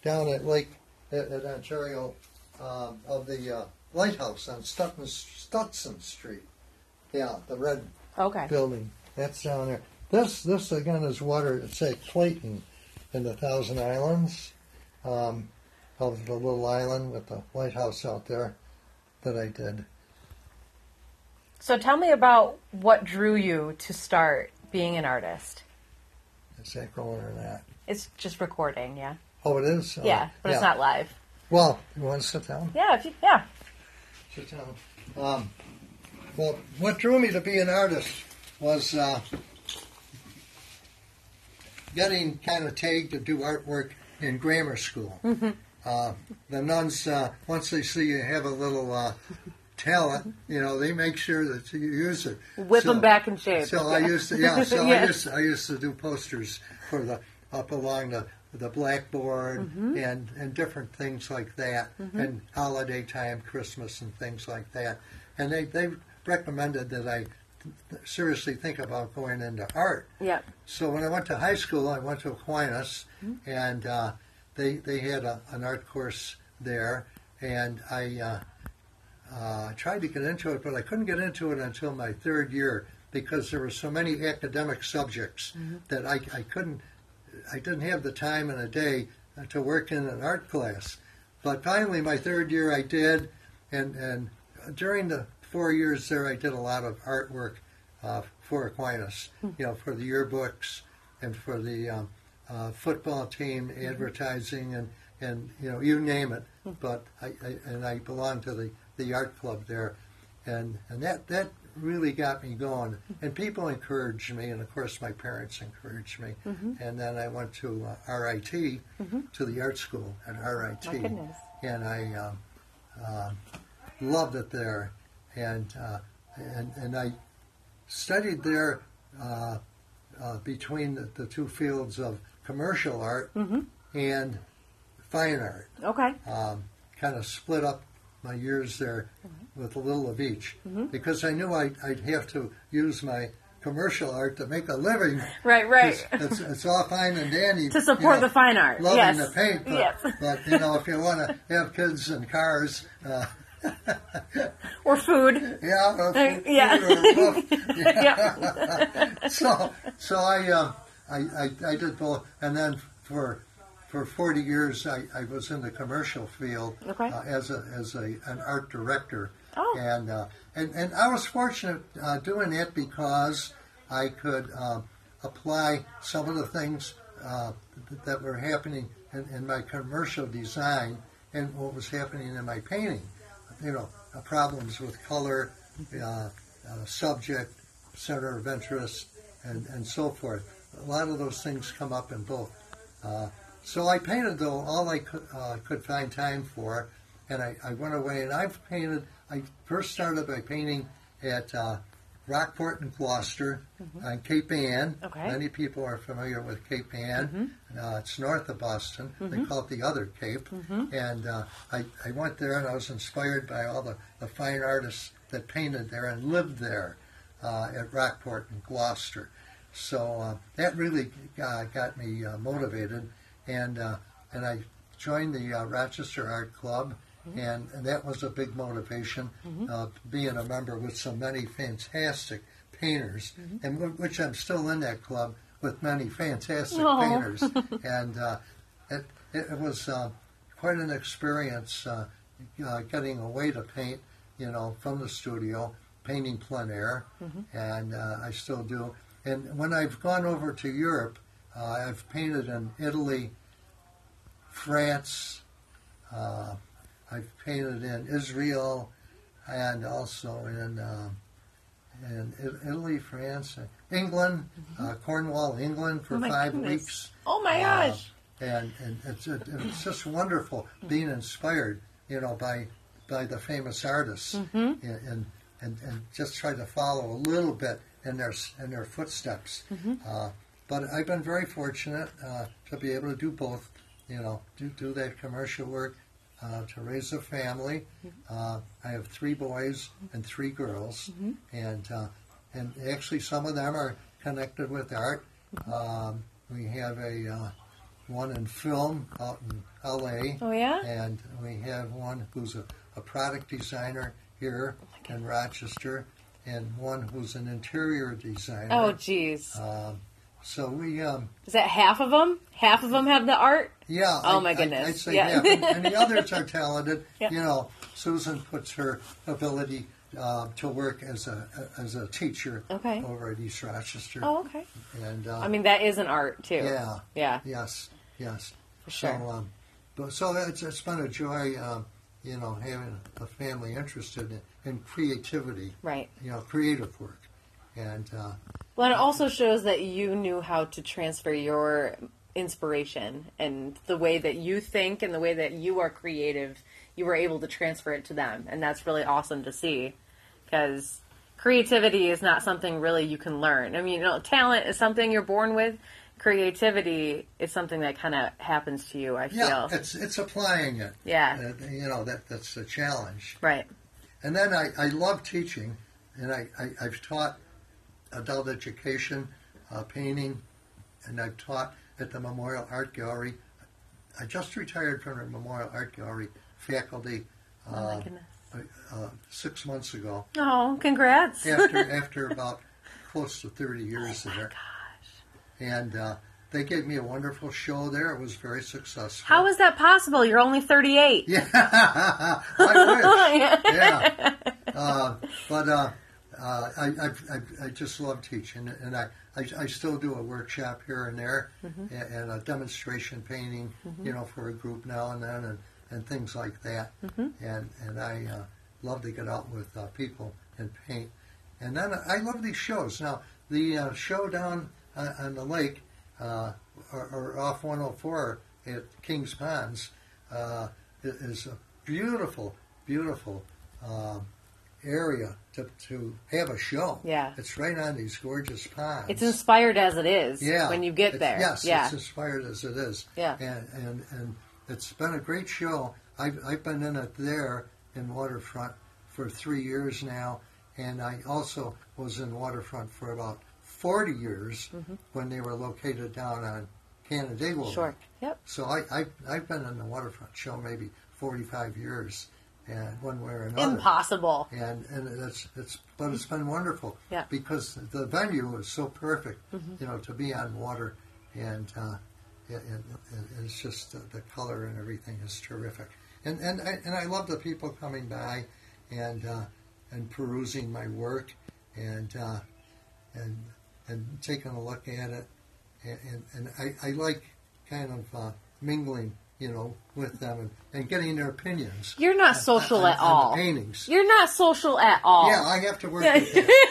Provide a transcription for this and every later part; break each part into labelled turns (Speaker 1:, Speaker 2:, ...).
Speaker 1: down at at Ontario of the lighthouse on Stutson Street. Yeah, the red building. That's down there. This again is water. It's at Clayton in the Thousand Islands, of the little island with the lighthouse out there that I did.
Speaker 2: So tell me about what drew you to start being an artist.
Speaker 1: Is that going or not?
Speaker 2: It's just recording, yeah.
Speaker 1: Oh, it is?
Speaker 2: Yeah, but it's not live.
Speaker 1: Well, you want to sit down?
Speaker 2: Yeah, yeah.
Speaker 1: Sit down. Well, what drew me to be an artist was getting kind of tagged to do artwork in grammar school.
Speaker 2: Mm-hmm.
Speaker 1: The nuns, once they see you have a little talent, they make sure that you use it.
Speaker 2: Whip them back in shape.
Speaker 1: So I used to, yes. I used to do posters for the up along the blackboard and different things like that, and holiday time, Christmas and things like that. And they recommended that I seriously think about going into art.
Speaker 2: Yeah.
Speaker 1: So when I went to high school, I went to Aquinas, and they had an art course there, and I tried to get into it, but I couldn't get into it until my third year because there were so many academic subjects that I didn't have the time in a day to work in an art class. But finally, my third year I did, and during the 4 years there, I did a lot of artwork for Aquinas, for the yearbooks and for the football team, advertising, and you name it. But I belonged to the art club there, and that really got me going. And people encouraged me, and of course my parents encouraged me. And then I went to RIT, to the art school at RIT.
Speaker 2: My goodness.
Speaker 1: And I loved it there. And I studied there between the two fields of commercial art and fine art.
Speaker 2: Okay.
Speaker 1: Kind of split up my years there with a little of each, because I knew I'd have to use my commercial art to make a living.
Speaker 2: Right.
Speaker 1: It's all fine and dandy
Speaker 2: to support the fine art.
Speaker 1: Loving to paint, but if you want to have kids and cars.
Speaker 2: Or food.
Speaker 1: Yeah. Or food,
Speaker 2: yeah.
Speaker 1: Or So I did both, and then for 40 years I was in the commercial field as an art director.
Speaker 2: Oh.
Speaker 1: And I was fortunate doing that because I could apply some of the things that were happening in my commercial design and what was happening in my painting. Problems with color, subject, center of interest, and so forth. A lot of those things come up in both. So I painted, though, all I could find time for, and I went away, and I first started by painting at Rockport and Gloucester on Cape Ann.
Speaker 2: Okay.
Speaker 1: Many people are familiar with Cape Ann. It's north of Boston. They call it the other Cape. And I went there, and I was inspired by all the fine artists that painted there and lived there at Rockport and Gloucester. So that really got me motivated, and I joined the Rochester Art Club. And that was a big motivation, being a member with so many fantastic painters, and which I'm still in that club with many fantastic painters. And it was quite an experience getting away to paint, from the studio, painting plein air, and I still do. And when I've gone over to Europe, I've painted in Italy, France, I've painted in Israel, and also in Italy, France, England, Cornwall, England for 5 weeks.
Speaker 2: Oh my gosh!
Speaker 1: And it's just wonderful being inspired, by the famous artists, and just try to follow a little bit in their footsteps. But I've been very fortunate to be able to do both. Do that commercial work. To raise a family. I have 3 boys and 3 girls, and actually some of them are connected with art. We have a one in film out in L.A.
Speaker 2: Oh, yeah?
Speaker 1: And we have one who's a product designer here in Rochester, and one who's an interior designer.
Speaker 2: Oh, geez.
Speaker 1: So we...
Speaker 2: Is that half of them? Half of them have the art?
Speaker 1: Yeah.
Speaker 2: Oh, my goodness.
Speaker 1: I'd say
Speaker 2: yeah.
Speaker 1: half. And the others are talented.
Speaker 2: Yeah.
Speaker 1: You know, Susan puts her ability to work as a teacher over at East Rochester.
Speaker 2: Oh, okay.
Speaker 1: And
Speaker 2: I mean, that is an art, too.
Speaker 1: Yeah.
Speaker 2: Yeah.
Speaker 1: Yes.
Speaker 2: For sure.
Speaker 1: So it's been a joy, you know, having a family interested in creativity.
Speaker 2: Right.
Speaker 1: You know, creative work. And
Speaker 2: well, it also shows that you knew how to transfer your inspiration and the way that you think and the way that you are creative. You were able to transfer it to them, and that's really awesome to see, because creativity is not something really you can learn. I mean, you know, talent is something you're born with. Creativity is something that kind of happens to you, I feel.
Speaker 1: Yeah, it's applying it.
Speaker 2: Yeah.
Speaker 1: You know, that's the challenge.
Speaker 2: Right.
Speaker 1: And then I love teaching, and I've taught adult education, painting, and I've taught at the Memorial Art Gallery. I just retired from the Memorial Art Gallery faculty
Speaker 2: Oh, my goodness.
Speaker 1: 6 months ago.
Speaker 2: Oh, congrats.
Speaker 1: After about close to 30 years there.
Speaker 2: Gosh.
Speaker 1: And they gave me a wonderful show there. It was very successful.
Speaker 2: How is that possible? You're only 38.
Speaker 1: Yeah, I wish. Yeah. But I just love teaching, and I still do a workshop here and there, and a demonstration painting, you know, for a group now and then, and things like that. And I love to get out with people and paint. And then I love these shows. Now, the show down on the lake, or off 104 at Kings Ponds, is a beautiful, beautiful area to have a show.
Speaker 2: Yeah.
Speaker 1: It's right on these gorgeous ponds.
Speaker 2: It's inspired as it is when you get there.
Speaker 1: Yes,
Speaker 2: yeah.
Speaker 1: it's inspired as it is.
Speaker 2: Yeah.
Speaker 1: And it's been a great show. I've been in it there in Waterfront for 3 years now, and I also was in Waterfront for about 40 years when they were located down on Canandaigua.
Speaker 2: Sure. Yep.
Speaker 1: So I've been in the Waterfront show maybe 45 years, and one way or another.
Speaker 2: Impossible.
Speaker 1: And it's been wonderful.
Speaker 2: Yeah.
Speaker 1: Because the venue is so perfect, you know, to be on water, and it's just the color and everything is terrific. And I love the people coming by and perusing my work and taking a look at it, and I like kind of mingling, you know, with them and getting their opinions.
Speaker 2: You're not social at
Speaker 1: on
Speaker 2: all.
Speaker 1: the paintings.
Speaker 2: You're not social at all.
Speaker 1: Yeah, I have to work with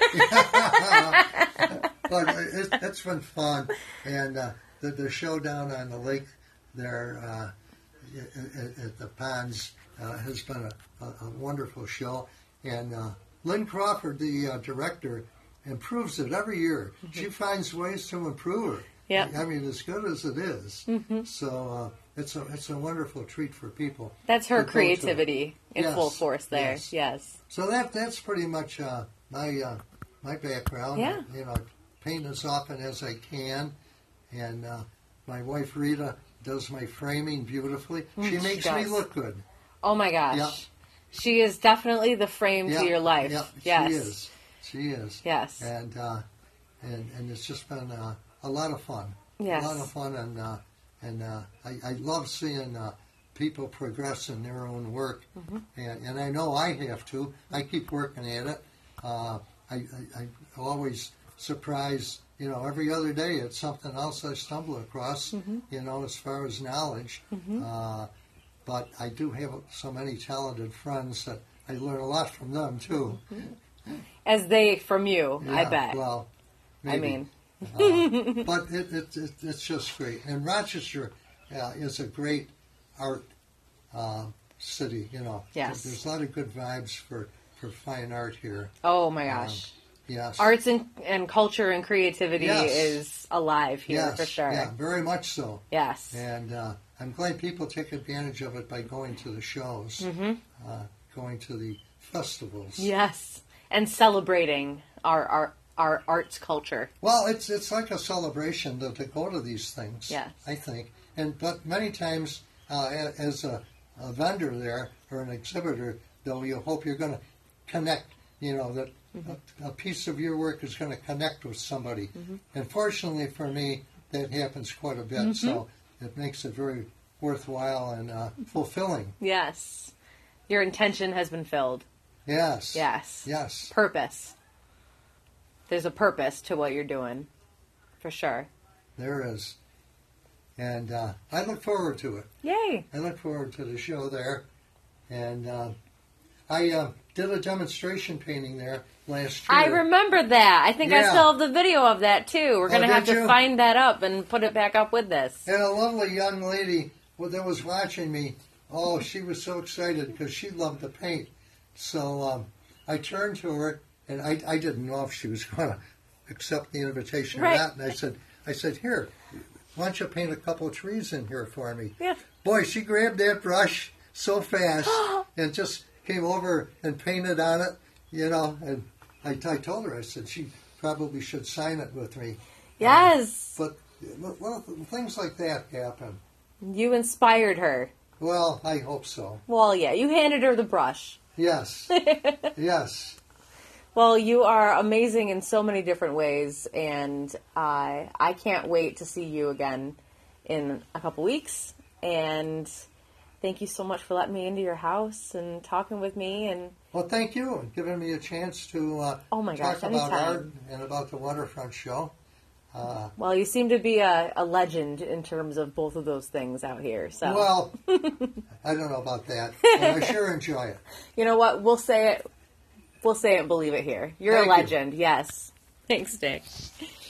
Speaker 1: that. But it's been fun, and the show down on the lake there at the ponds has been a wonderful show, and Lynn Crawford, the director, improves it every year. She finds ways to improve it.
Speaker 2: Yeah.
Speaker 1: I mean, as good as it is. So it's a wonderful treat for people.
Speaker 2: That's her
Speaker 1: to go to.
Speaker 2: creativity in
Speaker 1: Yes,
Speaker 2: full force there.
Speaker 1: yes.
Speaker 2: Yes.
Speaker 1: So that's pretty much my background.
Speaker 2: Yeah.
Speaker 1: You know, paint as often as I can, and my wife Rita does my framing beautifully. She makes me
Speaker 2: does.
Speaker 1: look good.
Speaker 2: Oh my gosh.
Speaker 1: Yeah.
Speaker 2: She is definitely the frame
Speaker 1: Yeah,
Speaker 2: to your life.
Speaker 1: yeah,
Speaker 2: Yes.
Speaker 1: She is.
Speaker 2: Yes.
Speaker 1: And it's just been a lot of fun.
Speaker 2: Yes.
Speaker 1: A lot of fun, and I love seeing people progress in their own work, and I know I have to. I keep working at it. I always surprise, you know, every other day it's something else I stumble across, you know, as far as knowledge. But I do have so many talented friends that I learn a lot from them too.
Speaker 2: As they from you, I
Speaker 1: Yeah,
Speaker 2: bet.
Speaker 1: Well,
Speaker 2: I
Speaker 1: maybe.
Speaker 2: mean,
Speaker 1: But it's just great. And Rochester is a great art city, you know.
Speaker 2: Yes.
Speaker 1: There's a lot of good vibes for fine art here.
Speaker 2: oh my gosh.
Speaker 1: Yes.
Speaker 2: Arts and culture and creativity
Speaker 1: Yes.
Speaker 2: is alive here
Speaker 1: Yes,
Speaker 2: for sure.
Speaker 1: Yeah, very much so.
Speaker 2: Yes.
Speaker 1: And I'm glad people take advantage of it by going to the shows, going to the festivals.
Speaker 2: Yes. And celebrating our arts culture.
Speaker 1: Well, it's like a celebration to go to these things.
Speaker 2: Yes.
Speaker 1: I think, But many times, as a vendor there or an exhibitor, though, you hope you're going to connect. You know that a piece of your work is going to connect with somebody. And fortunately for me, that happens quite a bit. So it makes it very worthwhile and fulfilling.
Speaker 2: Yes. Your intention has been filled.
Speaker 1: Yes.
Speaker 2: Yes.
Speaker 1: Yes.
Speaker 2: Purpose. There's a purpose to what you're doing. For sure.
Speaker 1: There is. And I look forward to it.
Speaker 2: Yay.
Speaker 1: I look forward to the show there. And I did a demonstration painting there last year.
Speaker 2: I remember that. I think I
Speaker 1: Yeah.
Speaker 2: still have the video of that, too. We're going to have
Speaker 1: did
Speaker 2: to
Speaker 1: you?
Speaker 2: find that up and put it back up with this.
Speaker 1: And a lovely young lady that was watching me, oh, she was so excited because she loved to paint. So I turned to her, and I didn't know if she was going to accept the invitation or
Speaker 2: Right.
Speaker 1: not. And I said, here, why don't you paint a couple of trees in here for me?
Speaker 2: Yeah.
Speaker 1: Boy, she grabbed that brush so fast and just came over and painted on it, you know. And I told her, I said she probably should sign it with me.
Speaker 2: Yes.
Speaker 1: But well, things like that happen.
Speaker 2: You inspired her.
Speaker 1: Well, I hope so.
Speaker 2: Well, yeah, you handed her the brush.
Speaker 1: Yes. Yes.
Speaker 2: Well, you are amazing in so many different ways, and I can't wait to see you again in a couple weeks. And thank you so much for letting me into your house and talking with me. And
Speaker 1: Well, thank you for giving me a chance to
Speaker 2: Oh my gosh,
Speaker 1: talk about
Speaker 2: anytime.
Speaker 1: art and about the Waterfront Show.
Speaker 2: well, you seem to be a legend in terms of both of those things out here. So
Speaker 1: Well, I don't know about that, but I sure enjoy it.
Speaker 2: you know what? We'll say it. We'll say it and believe it here. You're
Speaker 1: Thank
Speaker 2: a
Speaker 1: you.
Speaker 2: legend. Yes. Thanks, Dick.